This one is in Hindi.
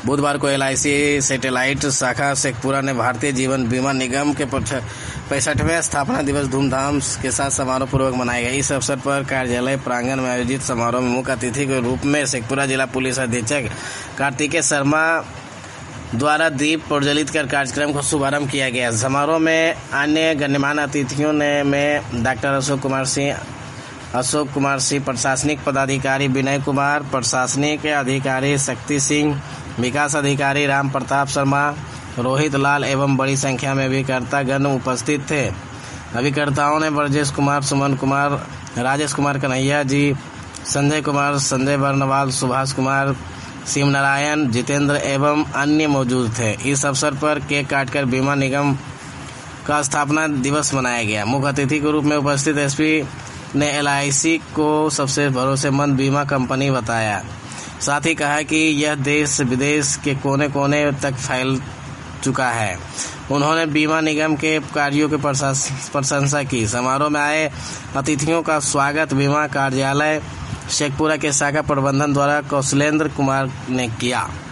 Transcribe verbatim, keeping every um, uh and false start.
बुधवार को एल आई सी सैटेलाइट शाखा शेखपुरा ने भारतीय जीवन बीमा निगम के पैंसठवें स्थापना दिवस धूमधाम के साथ समारोह पूर्वक मनाया गया। इस अवसर पर कार्यालय प्रांगण में आयोजित समारोह में मुख्य अतिथि के रूप में शेखपुरा जिला पुलिस अधीक्षक कार्तिकेय शर्मा द्वारा दीप प्रज्वलित कर कार्यक्रम का शुभारंभ किया गया। समारोह में अन्य गण्यमान्य अतिथियों ने में डॉक्टर अशोक कुमार सिंह अशोक कुमार सिंह प्रशासनिक पदाधिकारी विनय कुमार, प्रशासनिक अधिकारी शक्ति सिंह, विकास अधिकारी राम प्रताप शर्मा, रोहित लाल एवं बड़ी संख्या में अभिकर्तागण उपस्थित थे। अभिकर्ताओं ने ब्रजेश कुमार, सुमन कुमार, राजेश कुमार कन्हैया जी, संजय कुमार, संजय बर्नवाल, सुभाष कुमार, शिव नारायण, जितेंद्र एवं अन्य मौजूद थे। इस अवसर पर केक काटकर बीमा निगम का स्थापना दिवस मनाया गया। मुख्य अतिथि के रूप में उपस्थित एसपी ने एल आई सी को सबसे भरोसेमंद बीमा कंपनी बताया। साथ ही कहा कि यह देश विदेश के कोने कोने तक फैल चुका है। उन्होंने बीमा निगम के कार्यों की प्रशंसा की। समारोह में आए अतिथियों का स्वागत बीमा कार्यालय शेखपुरा के शाखा प्रबंधन द्वारा कौशलेंद्र कुमार ने किया।